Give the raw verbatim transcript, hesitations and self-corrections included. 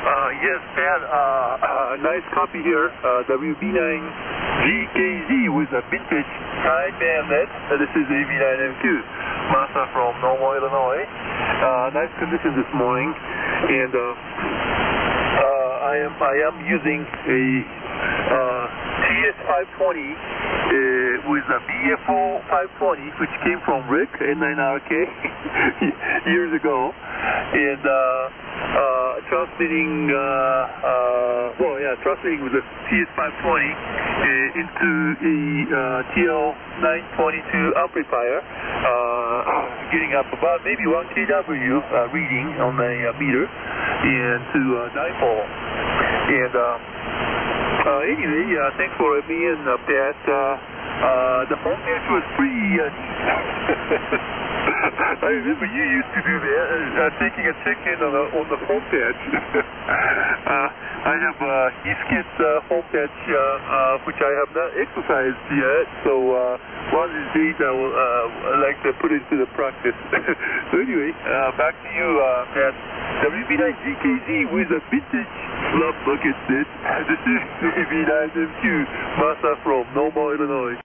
Uh, yes, Pat, uh, uh, nice copy here, uh, W B nine G K Z with a vintage side bandit. Uh, this is A V nine M Q, Masa from Normal, Illinois. Uh, nice condition this morning, and uh, uh, I am I am using a uh, T S five twenty uh, with a B F O five twenty, which came from Rick N nine R K years ago, and uh, uh, transmitting, uh, uh, well, yeah, transmitting with a T S five twenty uh, into a uh, T L nine twenty-two amplifier, uh, getting up about maybe one K W uh, reading on the uh, meter, and to uh, dipole. And uh, uh, anyway, uh, thanks for being uh, Pat. Uh, uh, the home pitch was pretty uh, neat. I remember you used to do that, uh, taking a check-in on, a, on the home patch. uh, I have a uh, E-Skid uh, home patch, uh, uh, which I have not exercised yet, so uh, one of these days I will uh, like to put it into the practice. So anyway, uh, back to you, uh, Pat. W B nine G K Z with a vintage love bucket set. This is A V nine M Q, Masa from Normal, Illinois.